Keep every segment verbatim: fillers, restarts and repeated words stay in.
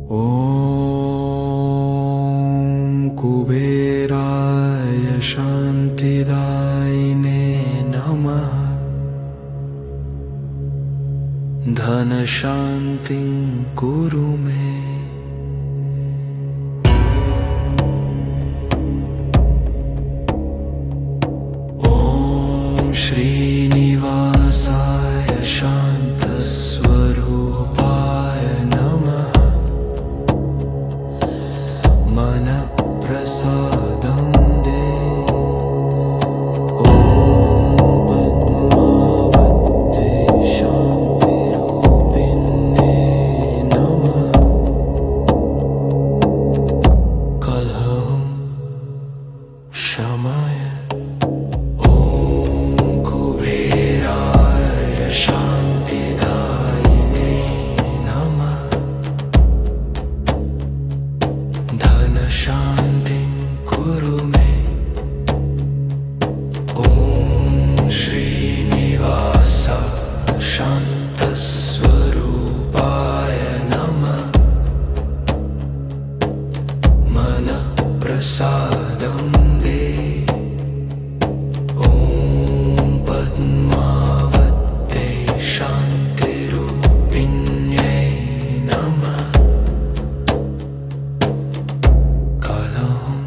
ॐ कुबेराय शान्तिदायिने नमः। धनशान्तिं कुरु मे। ॐ श्रीनिवासाय शान्तस्वरूपाय नमः। मनःप्रसादं दे। ॐ पद्मावते शान्तिरूपिण्ये नमः। कलहं शमय। ॐ कुबेराय शान्तिदायिने नमः। धनशान्तिं कुरु मे। ॐ श्रीनिवासाय शान्तस्वरूपाय नमः। मनःप्रसादं दे। ॐ पद्मावते शान्तिरूपिण्ये नमः। कलहं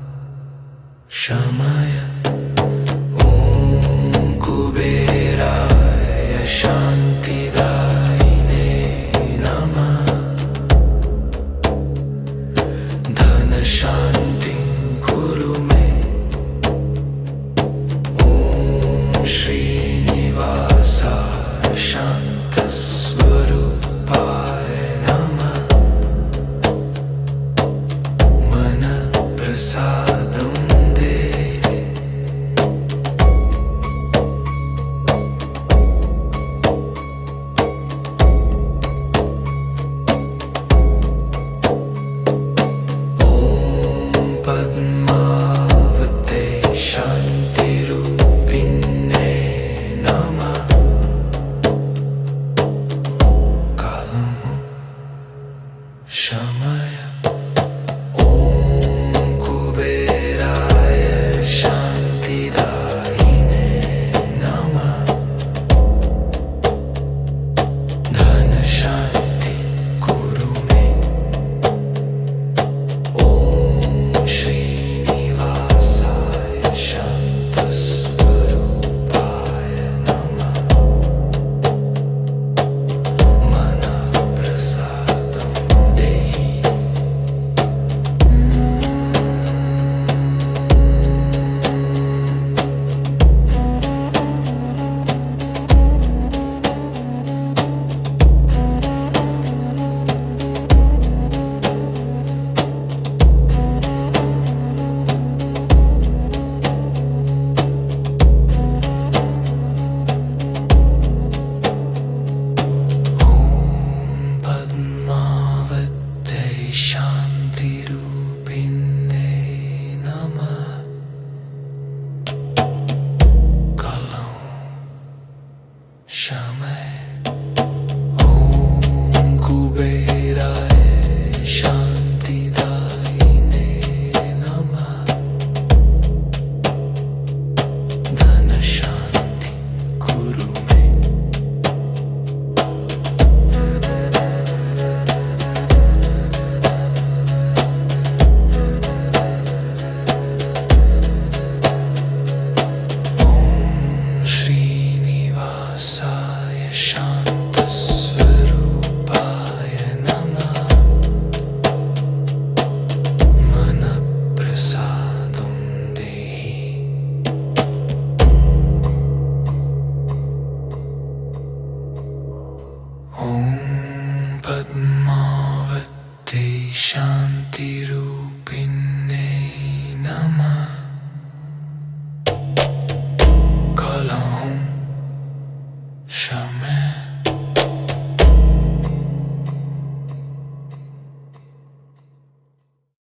शमय। ॐ कुबेराय शान्तिदायिने नमः। धनशान्तिं कुरु मे। ॐ श्रीनिवासाय शान्तस्वरूपाय नमः। मनःप्रसादं दे। ॐ पद्मावते शान्तिरूपिण्ये नमः। कालहं शमय। ॐ कुबेराय शान्तिदायिने नमः। धनशान्तिं कुरु मे। ॐ श्रीनिवासाय शान्तस्वरूपाय नमः। मनःप्रसादं देहि। ॐ पद्मावते शान्तिरूपिण्ये नमः। कलहं शमय। ॐ कुबेराय शान्तिदायिने नमः। धनशान्तिं कुरु मे। ॐ श्रीनिवासाय